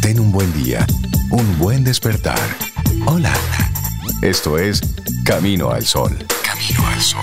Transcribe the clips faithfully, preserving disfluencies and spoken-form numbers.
Ten un buen día, un buen despertar. Hola. Esto es Camino al Sol. Camino al Sol.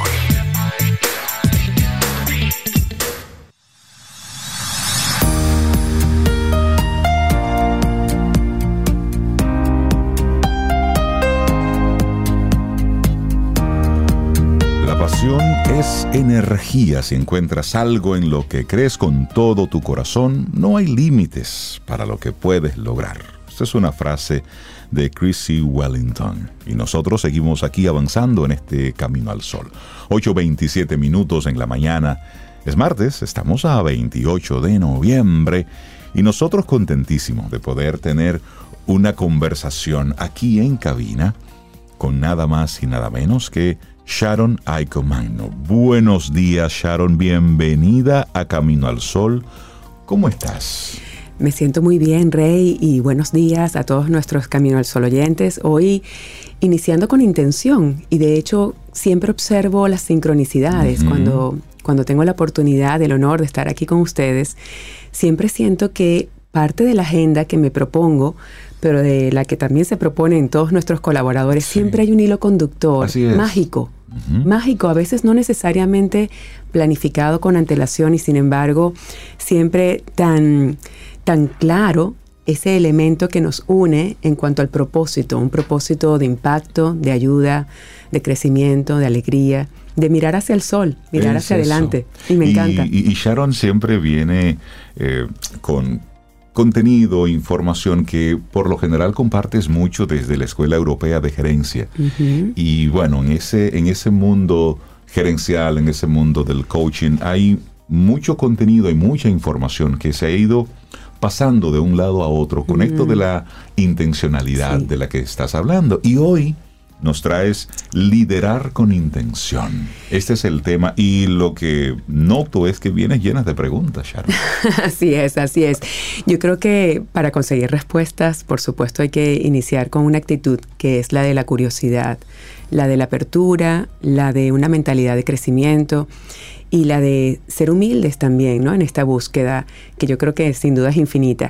La pasión es energía. Si encuentras algo en lo que crees con todo tu corazón, no hay límites para lo que puedes lograr. Esta es una frase de Chrissie Wellington. Y nosotros seguimos aquí avanzando en este Camino al Sol. ocho veintisiete minutos en la mañana. Es martes, estamos a veintiocho de noviembre. Y nosotros contentísimos de poder tener una conversación aquí en cabina con nada más y nada menos que Sharon Aiko Magno. Buenos días, Sharon. Bienvenida a Camino al Sol. ¿Cómo estás? Me siento muy bien, Rey, y buenos días a todos nuestros Camino al Sol oyentes. Hoy iniciando con intención, y de hecho siempre observo las sincronicidades. Uh-huh. Cuando, cuando tengo la oportunidad, el honor de estar aquí con ustedes, siempre siento que parte de la agenda que me propongo, pero de la que también se proponen todos nuestros colaboradores, sí. Siempre hay un hilo conductor mágico. Uh-huh. Mágico, a veces no necesariamente planificado con antelación y sin embargo siempre tan, tan claro ese elemento que nos une en cuanto al propósito, un propósito de impacto, de ayuda, de crecimiento, de alegría, de mirar hacia el sol, mirar es hacia eso. Adelante. Y me y, encanta. Y, y Sharon siempre viene eh, con contenido, información que por lo general compartes mucho desde la Escuela Europea de Gerencia. Uh-huh. Y bueno, en ese, en ese mundo gerencial, en ese mundo del coaching, hay mucho contenido y mucha información que se ha ido pasando de un lado a otro con uh-huh. esto de la intencionalidad sí. de la que estás hablando. Y hoy nos traes liderar con intención. Este es el tema y lo que noto es que vienes llenas de preguntas, Sharon. Así es, así es. Yo creo que para conseguir respuestas, por supuesto, hay que iniciar con una actitud que es la de la curiosidad, la de la apertura, la de una mentalidad de crecimiento y la de ser humildes también, ¿no? En esta búsqueda que yo creo que sin duda es infinita.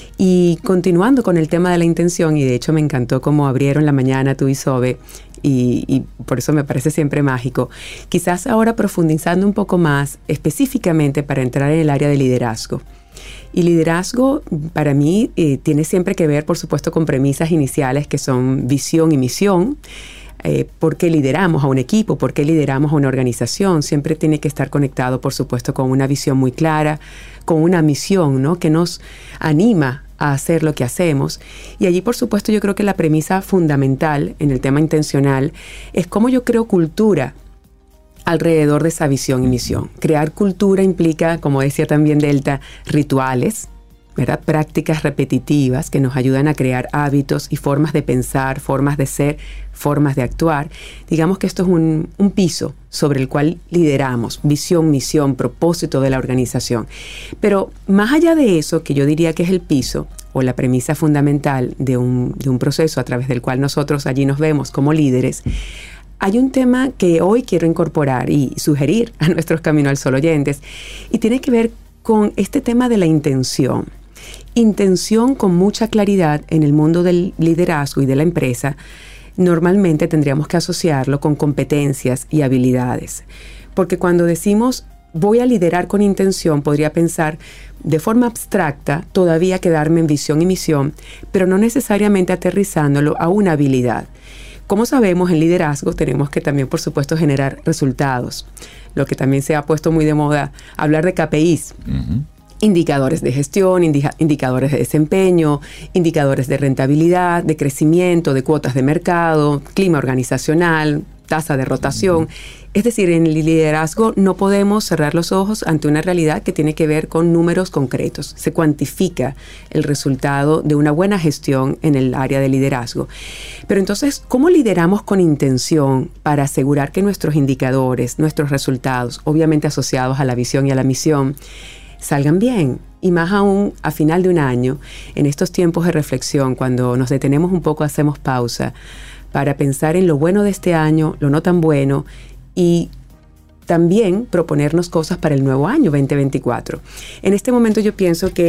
Y continuando con el tema de la intención, y de hecho me encantó cómo abrieron la mañana tú y Sobe, y, y por eso me parece siempre mágico. Quizás ahora profundizando un poco más específicamente para entrar en el área de liderazgo. Y liderazgo para mí eh, tiene siempre que ver, por supuesto, con premisas iniciales que son visión y misión. Eh, ¿Por qué lideramos a un equipo? ¿Por qué lideramos a una organización? Siempre tiene que estar conectado, por supuesto, con una visión muy clara, con una misión, ¿no? Que nos anima a hacer lo que hacemos. Y allí, por supuesto, yo creo que la premisa fundamental en el tema intencional es cómo yo creo cultura alrededor de esa visión y misión. Crear cultura implica, como decía también Delta, rituales, ¿verdad? Prácticas repetitivas que nos ayudan a crear hábitos y formas de pensar, formas de ser, formas de actuar. Digamos que esto es un, un piso sobre el cual lideramos, visión, misión, propósito de la organización. Pero más allá de eso, que yo diría que es el piso o la premisa fundamental de un, de un proceso a través del cual nosotros allí nos vemos como líderes, hay un tema que hoy quiero incorporar y sugerir a nuestros Camino al Sol oyentes y tiene que ver con este tema de la intención. Intención con mucha claridad en el mundo del liderazgo y de la empresa, normalmente tendríamos que asociarlo con competencias y habilidades. Porque cuando decimos voy a liderar con intención, podría pensar de forma abstracta, todavía quedarme en visión y misión, pero no necesariamente aterrizándolo a una habilidad. Como sabemos, en liderazgo tenemos que también, por supuesto, generar resultados. Lo que también se ha puesto muy de moda, hablar de K P Is. Uh-huh. Indicadores de gestión, indica- indicadores de desempeño, indicadores de rentabilidad, de crecimiento, de cuotas de mercado, clima organizacional, tasa de rotación. Uh-huh. Es decir, en el liderazgo no podemos cerrar los ojos ante una realidad que tiene que ver con números concretos. Se cuantifica el resultado de una buena gestión en el área de liderazgo. Pero entonces, ¿cómo lideramos con intención para asegurar que nuestros indicadores, nuestros resultados, obviamente asociados a la visión y a la misión, salgan bien? Y más aún a final de un año, en estos tiempos de reflexión, cuando nos detenemos un poco, hacemos pausa para pensar en lo bueno de este año, lo no tan bueno, y también proponernos cosas para el nuevo año veinte veinticuatro. En este momento yo pienso que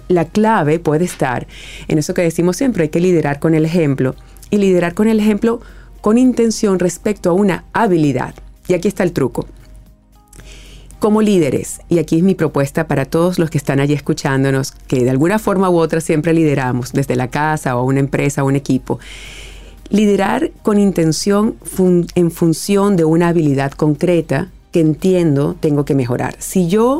la clave puede estar en eso que decimos siempre, hay que liderar con el ejemplo, y liderar con el ejemplo con intención respecto a una habilidad. Y aquí está el truco. Como líderes, y aquí es mi propuesta para todos los que están allí escuchándonos, que de alguna forma u otra siempre lideramos, desde la casa o una empresa o un equipo, liderar con intención fun- en función de una habilidad concreta que entiendo tengo que mejorar. Si yo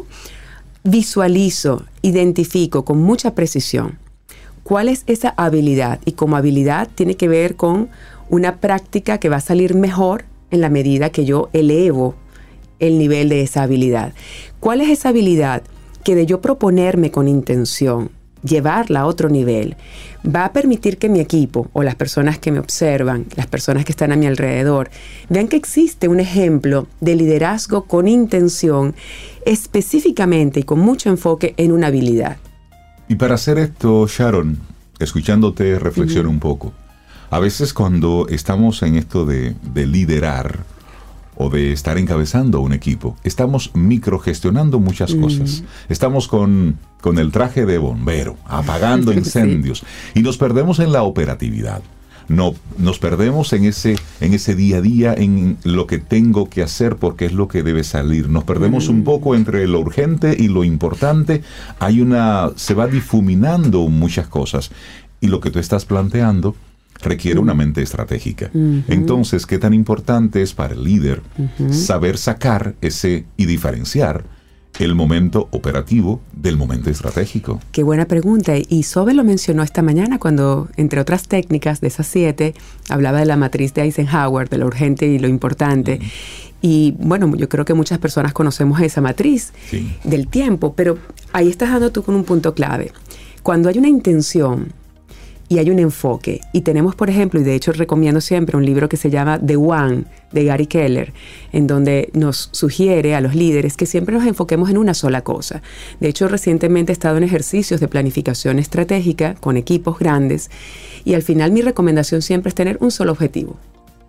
visualizo, identifico con mucha precisión cuál es esa habilidad, y como habilidad tiene que ver con una práctica que va a salir mejor en la medida que yo elevo el nivel de esa habilidad. ¿Cuál es esa habilidad que de yo proponerme con intención, llevarla a otro nivel, va a permitir que mi equipo o las personas que me observan, las personas que están a mi alrededor, vean que existe un ejemplo de liderazgo con intención específicamente y con mucho enfoque en una habilidad? Y para hacer esto, Sharon, escuchándote, reflexiona uh-huh. un poco. A veces cuando estamos en esto de, de liderar o de estar encabezando un equipo, estamos microgestionando muchas mm. cosas. Estamos con, con el traje de bombero, apagando incendios, sí. y nos perdemos en la operatividad. No, nos perdemos en ese, en ese día a día, en lo que tengo que hacer porque es lo que debe salir. Nos perdemos mm. un poco entre lo urgente y lo importante. Hay una, se va difuminando muchas cosas. Y lo que tú estás planteando requiere una mente estratégica. Uh-huh. Entonces, ¿qué tan importante es para el líder uh-huh. saber sacar ese y diferenciar el momento operativo del momento estratégico? Qué buena pregunta. Y Sobe lo mencionó esta mañana cuando, entre otras técnicas de esas siete, hablaba de la matriz de Eisenhower, de lo urgente y lo importante. Uh-huh. Y bueno, yo creo que muchas personas conocemos esa matriz sí. del tiempo, pero ahí estás dando tú con un punto clave. Cuando hay una intención y hay un enfoque, y tenemos, por ejemplo, y de hecho recomiendo siempre un libro que se llama The One, de Gary Keller, en donde nos sugiere a los líderes que siempre nos enfoquemos en una sola cosa. De hecho, recientemente he estado en ejercicios de planificación estratégica con equipos grandes, y al final mi recomendación siempre es tener un solo objetivo.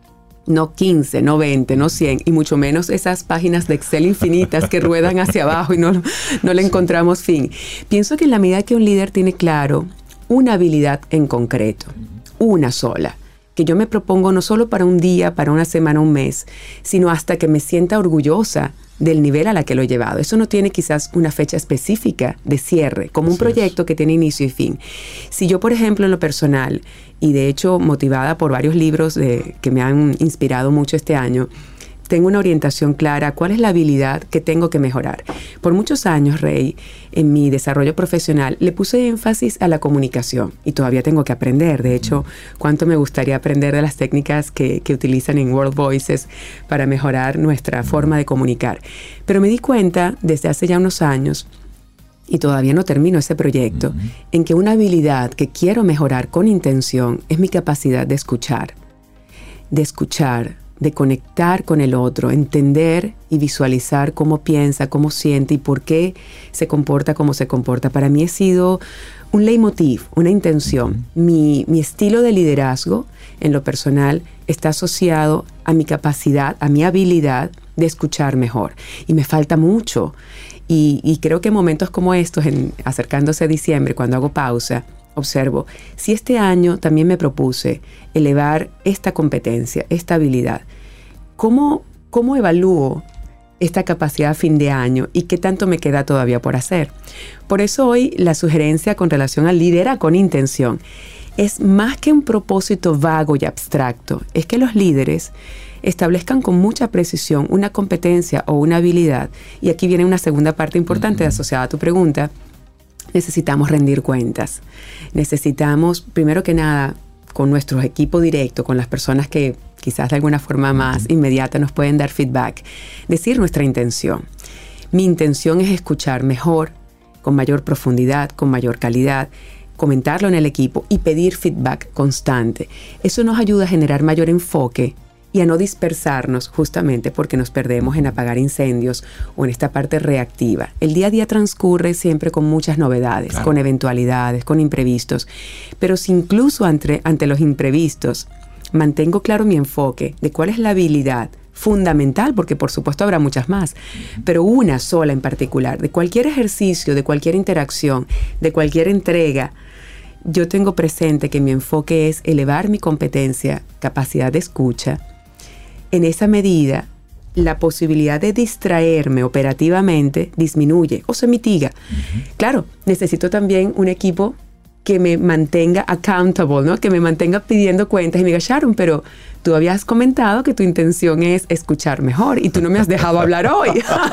No quince, no veinte, no cien, y mucho menos esas páginas de Excel infinitas que ruedan hacia abajo y no, no le encontramos fin. Pienso que en la medida que un líder tiene claro una habilidad en concreto, una sola, que yo me propongo no solo para un día, para una semana, un mes, sino hasta que me sienta orgullosa del nivel a la que lo he llevado. Eso no tiene quizás una fecha específica de cierre, como un Así proyecto es. que tiene inicio y fin. Si yo, por ejemplo, en lo personal, y de hecho motivada por varios libros de, que me han inspirado mucho este año, tengo una orientación clara, cuál es la habilidad que tengo que mejorar. Por muchos años, Rey, en mi desarrollo profesional, le puse énfasis a la comunicación y todavía tengo que aprender. De hecho, cuánto me gustaría aprender de las técnicas que, que utilizan en World Voices para mejorar nuestra forma de comunicar. Pero me di cuenta desde hace ya unos años, y todavía no termino ese proyecto, uh-huh. en que una habilidad que quiero mejorar con intención es mi capacidad de escuchar. De escuchar, de conectar con el otro, entender y visualizar cómo piensa, cómo siente y por qué se comporta como se comporta. Para mí ha sido un leitmotiv, una intención. Mi, mi estilo de liderazgo en lo personal está asociado a mi capacidad, a mi habilidad de escuchar mejor. Y me falta mucho. Y, y creo que en momentos como estos, en, acercándose a diciembre, cuando hago pausa, observo, si este año también me propuse elevar esta competencia, esta habilidad, ¿cómo, cómo evalúo esta capacidad a fin de año y qué tanto me queda todavía por hacer? Por eso hoy la sugerencia con relación al lidera con intención es más que un propósito vago y abstracto, es que los líderes establezcan con mucha precisión una competencia o una habilidad, y aquí viene una segunda parte importante uh-huh. asociada a tu pregunta. Necesitamos rendir cuentas. Necesitamos, primero que nada, con nuestro equipo directo, con las personas que quizás de alguna forma más uh-huh. inmediata nos pueden dar feedback, decir nuestra intención. Mi intención es escuchar mejor, con mayor profundidad, con mayor calidad, comentarlo en el equipo y pedir feedback constante. Eso nos ayuda a generar mayor enfoque y a no dispersarnos justamente porque nos perdemos en apagar incendios o en esta parte reactiva. El día a día transcurre siempre con muchas novedades, claro. con eventualidades, con imprevistos, pero si incluso ante, ante los imprevistos mantengo claro mi enfoque de cuál es la habilidad fundamental, porque por supuesto habrá muchas más, pero una sola en particular, de cualquier ejercicio, de cualquier interacción, de cualquier entrega, yo tengo presente que mi enfoque es elevar mi competencia, capacidad de escucha. En esa medida, la posibilidad de distraerme operativamente disminuye o se mitiga. Uh-huh. Claro, necesito también un equipo que me mantenga accountable, ¿no? Que me mantenga pidiendo cuentas y me diga, Sharon, pero tú habías comentado que tu intención es escuchar mejor y tú no me has dejado hablar hoy.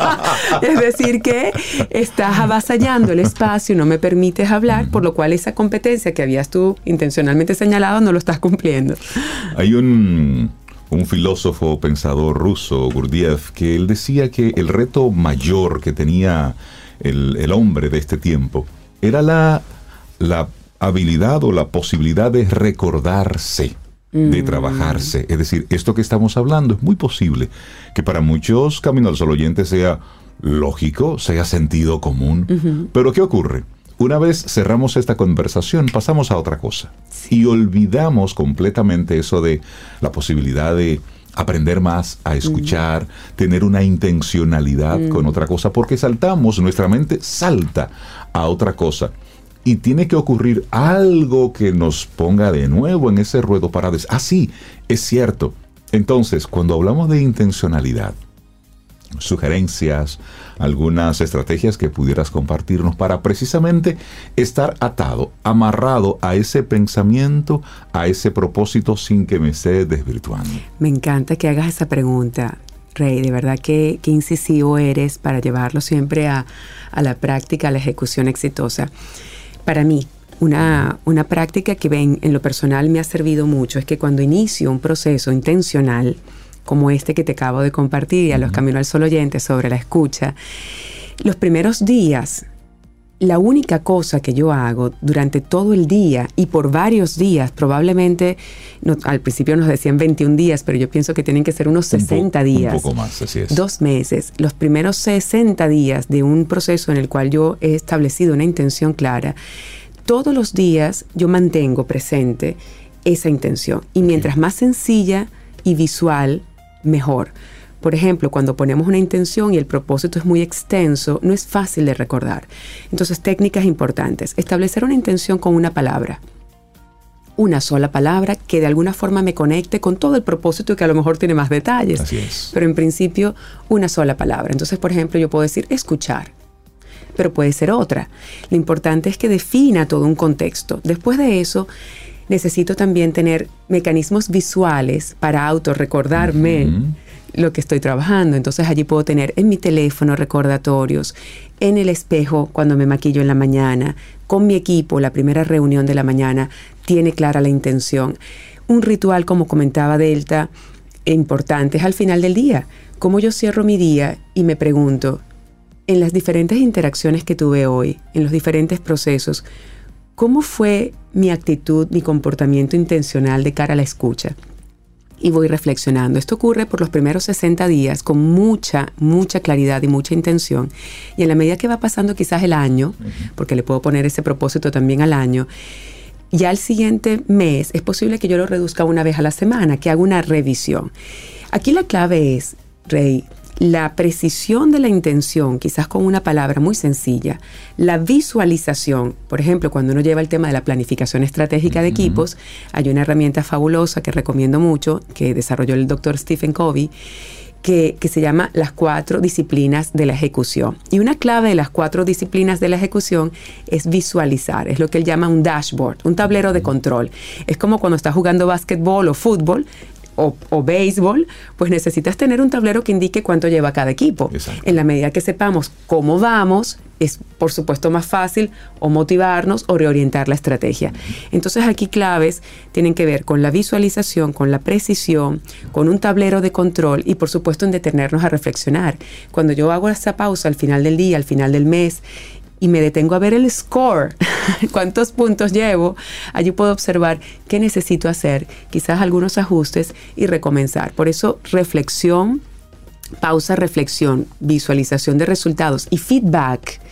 Es decir, que estás avasallando el espacio, no me permites hablar, por lo cual esa competencia que habías tú intencionalmente señalado no lo estás cumpliendo. Hay un, un filósofo pensador ruso, Gurdjieff, que él decía que el reto mayor que tenía el, el hombre de este tiempo era la, la habilidad o la posibilidad de recordarse, de trabajarse. Es decir, esto que estamos hablando es muy posible que para muchos Camino al Sol oyentes sea lógico, sea sentido común. Uh-huh. Pero ¿qué ocurre? Una vez cerramos esta conversación, pasamos a otra cosa. Sí. Y olvidamos completamente eso de la posibilidad de aprender más a escuchar, uh-huh. tener una intencionalidad uh-huh. con otra cosa, porque saltamos, nuestra mente salta a otra cosa. Y tiene que ocurrir algo que nos ponga de nuevo en ese ruedo para decir, ah, sí, es cierto. Entonces, cuando hablamos de intencionalidad, sugerencias, algunas estrategias que pudieras compartirnos para precisamente estar atado, amarrado a ese pensamiento, a ese propósito sin que me esté desvirtuando. Me encanta que hagas esa pregunta, Rey. De verdad que, que incisivo eres para llevarlo siempre a, a la práctica, a la ejecución exitosa. Para mí, una, una práctica que ven, en lo personal me ha servido mucho es que cuando inicio un proceso intencional como este que te acabo de compartir y a los Camino al Sol oyentes sobre la escucha, los primeros días, la única cosa que yo hago durante todo el día y por varios días, probablemente, no, al principio nos decían veintiún días, pero yo pienso que tienen que ser unos sesenta un po- días. Un poco más, así es. Dos meses. Los primeros sesenta días de un proceso en el cual yo he establecido una intención clara, todos los días yo mantengo presente esa intención. Y mientras más sencilla y visual, mejor. Por ejemplo, cuando ponemos una intención y el propósito es muy extenso, no es fácil de recordar. Entonces, técnicas importantes. Establecer una intención con una palabra. Una sola palabra que de alguna forma me conecte con todo el propósito y que a lo mejor tiene más detalles. Así es. Pero en principio, una sola palabra. Entonces, por ejemplo, yo puedo decir escuchar, pero puede ser otra. Lo importante es que defina todo un contexto. Después de eso, necesito también tener mecanismos visuales para autorrecordarme uh-huh. lo que estoy trabajando. Entonces allí puedo tener en mi teléfono recordatorios, en el espejo cuando me maquillo en la mañana, con mi equipo, la primera reunión de la mañana, tiene clara la intención. Un ritual, como comentaba Delta, importante es al final del día. Cómo yo cierro mi día y me pregunto, en las diferentes interacciones que tuve hoy, en los diferentes procesos, ¿cómo fue mi actitud, mi comportamiento intencional de cara a la escucha? Y voy reflexionando. Esto ocurre por los primeros sesenta días con mucha, mucha claridad y mucha intención. Y en la medida que va pasando quizás el año, porque le puedo poner ese propósito también al año, ya el siguiente mes es posible que yo lo reduzca una vez a la semana, que haga una revisión. Aquí la clave es, Rey, la precisión de la intención, quizás con una palabra muy sencilla, la visualización. Por ejemplo, cuando uno lleva el tema de la planificación estratégica de equipos, hay una herramienta fabulosa que recomiendo mucho, que desarrolló el doctor Stephen Covey, que, que se llama las cuatro disciplinas de la ejecución. Y una clave de las cuatro disciplinas de la ejecución es visualizar. Es lo que él llama un dashboard, un tablero de control. Es como cuando estás jugando básquetbol o fútbol, O, o béisbol, pues necesitas tener un tablero que indique cuánto lleva cada equipo. Exacto. En la medida que sepamos cómo vamos, es por supuesto más fácil o motivarnos o reorientar la estrategia. Entonces aquí claves tienen que ver con la visualización, con la precisión, con un tablero de control y por supuesto en detenernos a reflexionar. Cuando yo hago esa pausa al final del día, al final del mes, y me detengo a ver el score, cuántos puntos llevo, allí puedo observar qué necesito hacer, quizás algunos ajustes y recomenzar. Por eso, reflexión, pausa, reflexión, visualización de resultados y feedback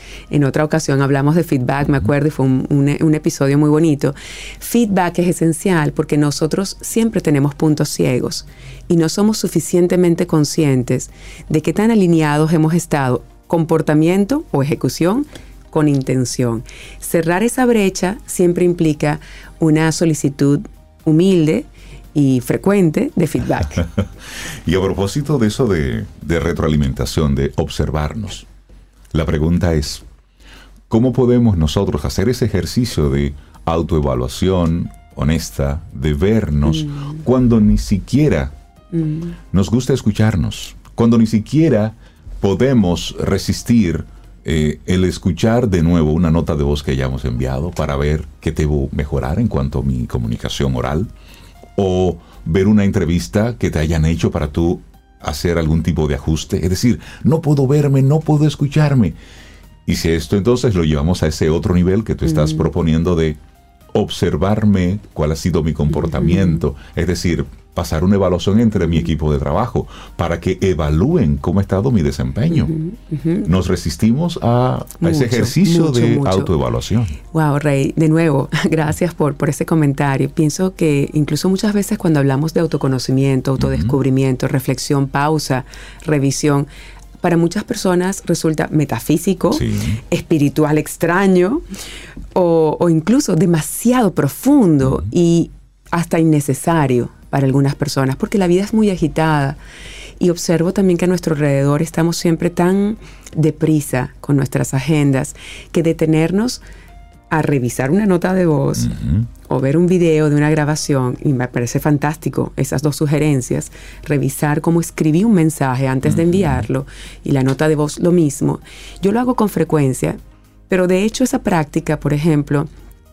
En otra ocasión hablamos de feedback, me acuerdo, y fue un, un, un episodio muy bonito. Feedback es esencial porque nosotros siempre tenemos puntos ciegos y no somos suficientemente conscientes de qué tan alineados hemos estado, comportamiento o ejecución, con intención. Cerrar esa brecha siempre implica una solicitud humilde y frecuente de feedback. Y a propósito de eso de, de retroalimentación, de observarnos, la pregunta es, ¿cómo podemos nosotros hacer ese ejercicio de autoevaluación honesta, de vernos, mm. cuando ni siquiera mm. nos gusta escucharnos, cuando ni siquiera podemos resistir eh, el escuchar de nuevo una nota de voz que hayamos enviado para ver qué debo mejorar en cuanto a mi comunicación oral, o ver una entrevista que te hayan hecho para tú hacer algún tipo de ajuste? Es decir, no puedo verme, no puedo escucharme. Y si esto entonces lo llevamos a ese otro nivel que tú estás mm. proponiendo de observarme, cuál ha sido mi comportamiento, uh-huh. es decir, pasar una evaluación entre mi equipo de trabajo para que evalúen cómo ha estado mi desempeño. Uh-huh, uh-huh. Nos resistimos a, a mucho, ese ejercicio mucho, de mucho. autoevaluación. Wow, Rey, de nuevo, gracias por, por ese comentario. Pienso que incluso muchas veces cuando hablamos de autoconocimiento, autodescubrimiento, uh-huh. reflexión, pausa, revisión, para muchas personas resulta metafísico, sí. espiritual extraño o, o incluso demasiado profundo uh-huh. y hasta innecesario para algunas personas, porque la vida es muy agitada. Y observo también que a nuestro alrededor estamos siempre tan deprisa con nuestras agendas que detenernos a revisar una nota de voz uh-huh. o ver un video de una grabación, y me parece fantástico esas dos sugerencias, revisar cómo escribí un mensaje antes uh-huh. de enviarlo, y la nota de voz lo mismo. Yo lo hago con frecuencia, pero de hecho esa práctica, por ejemplo,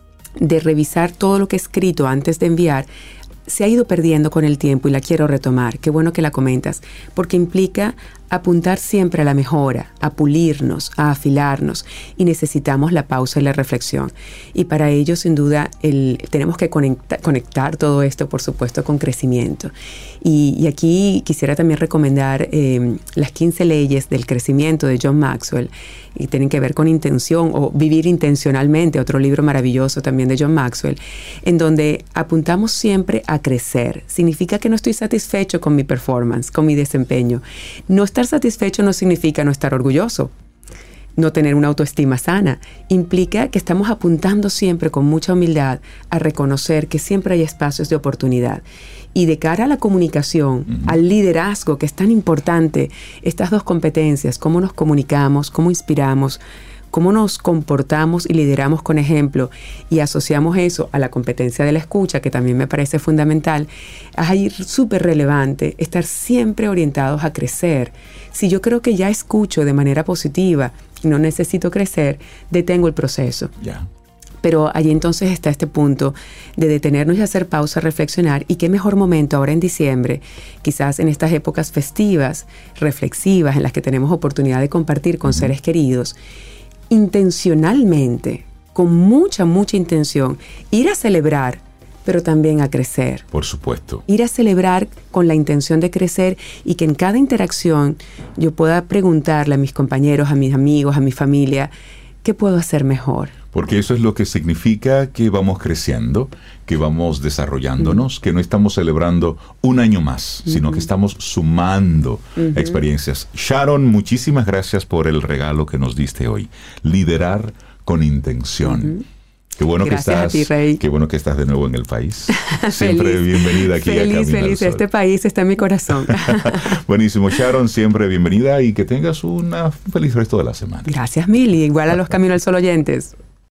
de revisar todo lo que he escrito antes de enviar, se ha ido perdiendo con el tiempo y la quiero retomar. Qué bueno que la comentas, porque implica apuntar siempre a la mejora, a pulirnos, a afilarnos, y necesitamos la pausa y la reflexión. Y para ello, sin duda, el, tenemos que conecta, conectar todo esto, por supuesto, con crecimiento. Y, y aquí quisiera también recomendar eh, las quince leyes del crecimiento de John Maxwell, y tienen que ver con intención o vivir intencionalmente, otro libro maravilloso también de John Maxwell, en donde apuntamos siempre a crecer. Significa que no estoy satisfecho con mi performance, con mi desempeño. No estar satisfecho no significa no estar orgulloso. No tener una autoestima sana implica que estamos apuntando siempre con mucha humildad a reconocer que siempre hay espacios de oportunidad. Y de cara a la comunicación, uh-huh. al liderazgo, que es tan importante, estas dos competencias, cómo nos comunicamos, cómo inspiramos, cómo nos comportamos y lideramos con ejemplo, y asociamos eso a la competencia de la escucha, que también me parece fundamental, es ahí súper relevante estar siempre orientados a crecer. Si yo creo que ya escucho de manera positiva y no necesito crecer, detengo el proceso. Ya. Yeah. Pero allí entonces está este punto de detenernos y hacer pausa, reflexionar, y qué mejor momento ahora en diciembre, quizás en estas épocas festivas, reflexivas, en las que tenemos oportunidad de compartir con uh-huh. seres queridos, intencionalmente, con mucha, mucha intención, ir a celebrar, pero también a crecer. Por supuesto. Ir a celebrar con la intención de crecer, y que en cada interacción yo pueda preguntarle a mis compañeros, a mis amigos, a mi familia, ¿qué puedo hacer mejor? Porque eso es lo que significa que vamos creciendo, que vamos desarrollándonos, uh-huh. que no estamos celebrando un año más, uh-huh. sino que estamos sumando uh-huh. experiencias. Sharon, muchísimas gracias por el regalo que nos diste hoy. Liderar con intención. Uh-huh. Qué bueno Gracias que estás, a ti, Rey. Qué bueno que estás de nuevo en el país. Siempre feliz, bienvenida aquí feliz, a Camino Feliz, feliz. Este país está en mi corazón. Buenísimo, Sharon, siempre bienvenida, y que tengas una, un feliz resto de la semana. Gracias, Mili. Igual a los Camino al Sol oyentes.